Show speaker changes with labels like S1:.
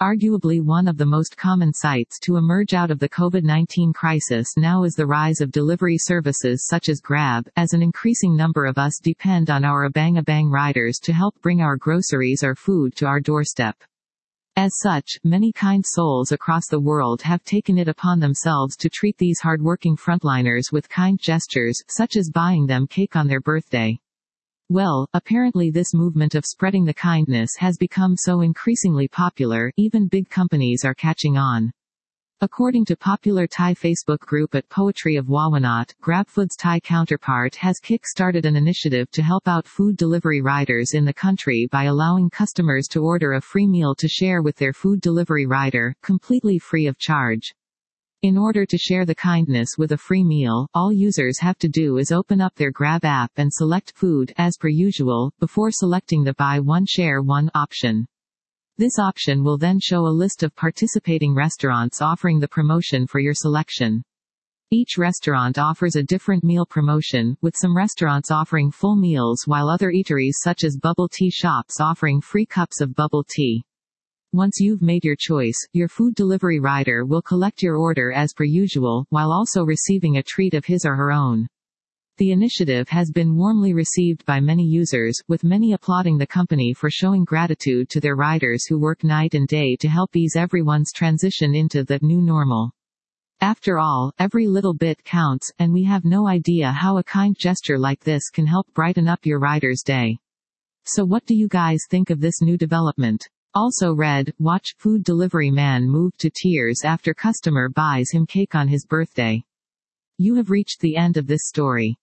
S1: Arguably one of the most common sights to emerge out of the COVID-19 crisis now is the rise of delivery services such as Grab, as an increasing number of us depend on our Abang-Abang riders to help bring our groceries or food to our doorstep. As such, many kind souls across the world have taken it upon themselves to treat these hardworking frontliners with kind gestures, such as buying them cake on their birthday. Well, apparently this movement of spreading the kindness has become so increasingly popular, even big companies are catching on. According to popular Thai Facebook group at Poetry of Wawanot, GrabFood's Thai counterpart has kick-started an initiative to help out food delivery riders in the country by allowing customers to order a free meal to share with their food delivery rider, completely free of charge. In order to share the kindness with a free meal, all users have to do is open up their Grab app and select food, as per usual, before selecting the Buy One Share One option. This option will then show a list of participating restaurants offering the promotion for your selection. Each restaurant offers a different meal promotion, with some restaurants offering full meals while other eateries such as bubble tea shops offering free cups of bubble tea. Once you've made your choice, your food delivery rider will collect your order as per usual, while also receiving a treat of his or her own. The initiative has been warmly received by many users, with many applauding the company for showing gratitude to their riders who work night and day to help ease everyone's transition into the new normal. After all, every little bit counts, and we have no idea how a kind gesture like this can help brighten up your rider's day. So what do you guys think of this new development? Also read, watch, food delivery man moved to tears after customer buys him cake on his birthday. You have reached the end of this story.